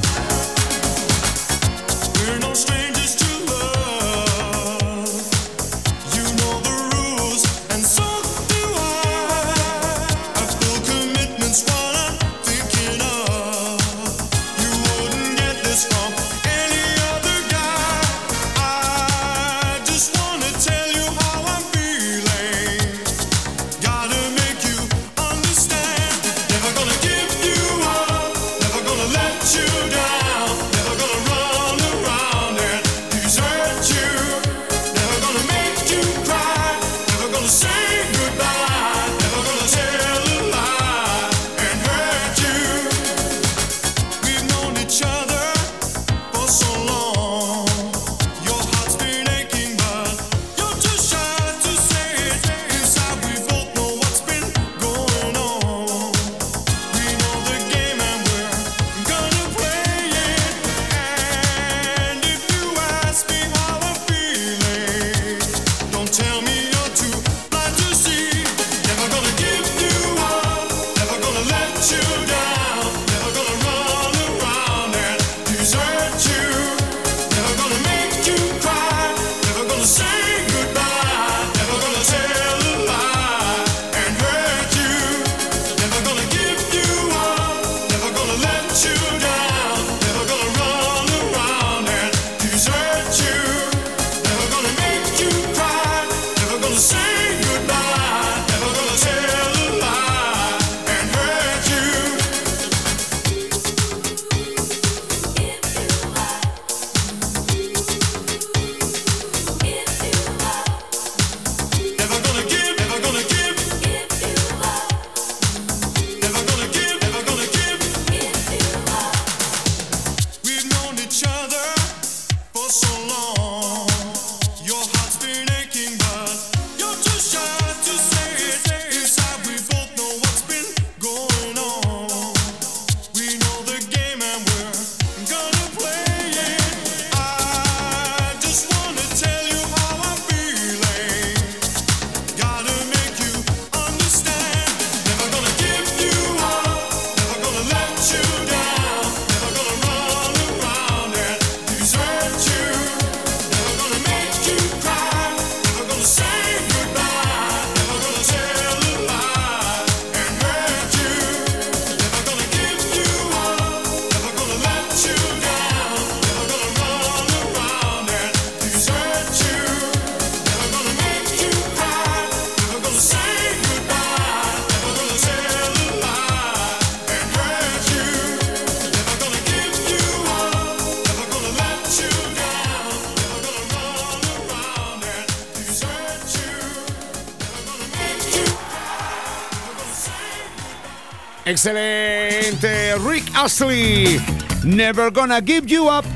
A: Excelente, Rick Astley, Never Gonna Give You Up.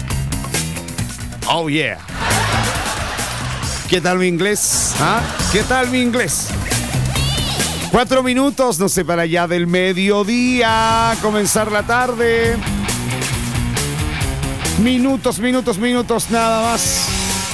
A: Oh yeah. ¿Qué tal mi inglés? ¿Ah? ¿Qué tal mi inglés? Cuatro minutos, no sé, para allá del mediodía, comenzar la tarde. Minutos, minutos, minutos, nada más.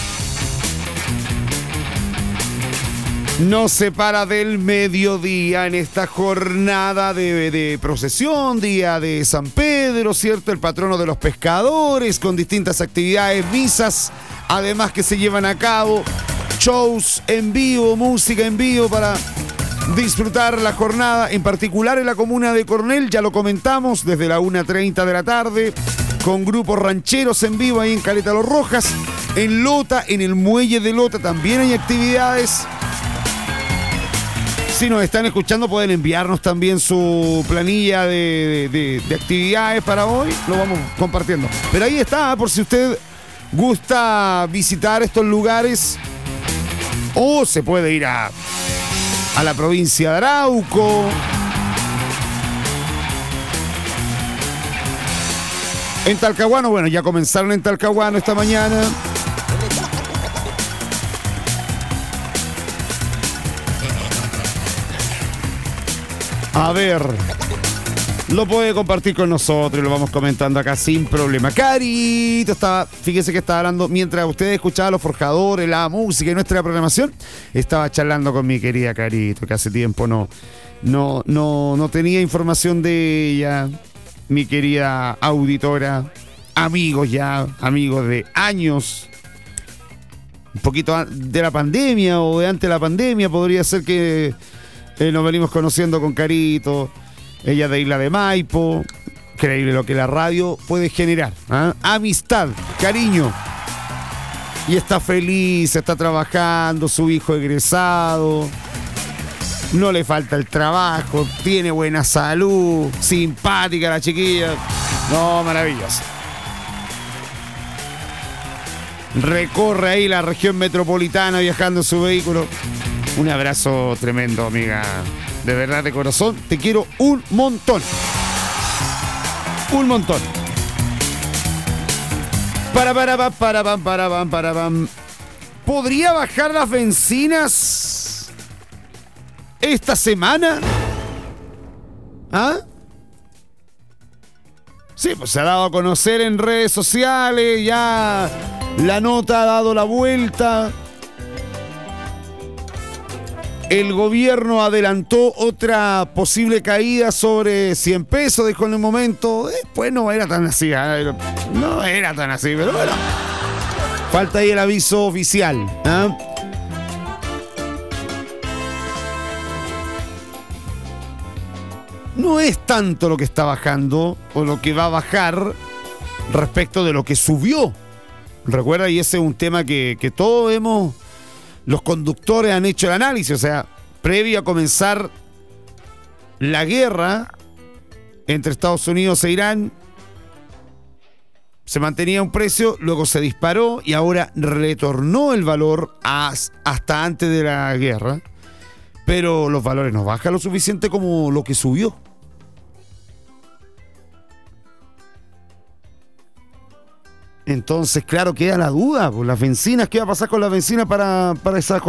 A: Nos separa del mediodía en esta jornada de, de procesión, día de San Pedro, ¿cierto? El patrono de los pescadores, con distintas actividades, misas, además que se llevan a cabo, shows en vivo, música en vivo para disfrutar la jornada, en particular en la comuna de Coronel, ya lo comentamos, desde la una treinta de la tarde, con grupos rancheros en vivo ahí en Caleta Los Rojas. En Lota, en el muelle de Lota también hay actividades. Si nos están escuchando pueden enviarnos también su planilla de, de, de actividades para hoy. Lo vamos compartiendo. Pero ahí está, por si usted gusta visitar estos lugares. O se puede ir a, a la provincia de Arauco. En Talcahuano, bueno, ya comenzaron en Talcahuano esta mañana. A ver, lo puede compartir con nosotros y lo vamos comentando acá sin problema. Carito estaba, fíjese que estaba hablando, mientras ustedes escuchaban los forjadores, la música y nuestra programación, estaba charlando con mi querida Carito, que hace tiempo no, no, no, no tenía información de ella, mi querida auditora, amigos ya, amigos de años, un poquito de la pandemia o de antes de la pandemia, podría ser que Eh, nos venimos conociendo con Carito, ella de Isla de Maipo. Increíble lo que la radio puede generar, ¿eh? Amistad, cariño. Y está feliz, está trabajando, su hijo egresado, no le falta el trabajo, tiene buena salud, simpática la chiquilla. No, maravilloso. Recorre ahí la región metropolitana viajando en su vehículo. Un abrazo tremendo, amiga. De verdad, de corazón, te quiero un montón. Un montón. Para, para, para, para, para, para, para, para. ¿Podría bajar las bencinas esta semana? ¿Ah? Sí, pues se ha dado a conocer en redes sociales, ya la nota ha dado la vuelta. El gobierno adelantó otra posible caída sobre cien pesos, dijo en el momento. Después no era tan así, ¿eh? No era tan así, pero bueno. Falta ahí el aviso oficial, ¿eh? No es tanto lo que está bajando o lo que va a bajar respecto de lo que subió. Recuerda, y ese es un tema que, que todos hemos... Los conductores han hecho el análisis, o sea, previo a comenzar la guerra entre Estados Unidos e Irán, se mantenía un precio, luego se disparó y ahora retornó el valor hasta antes de la guerra, pero los valores no bajan lo suficiente como lo que subió. Entonces, claro, queda la duda, pues las bencinas, ¿qué va a pasar con las bencinas para, para esa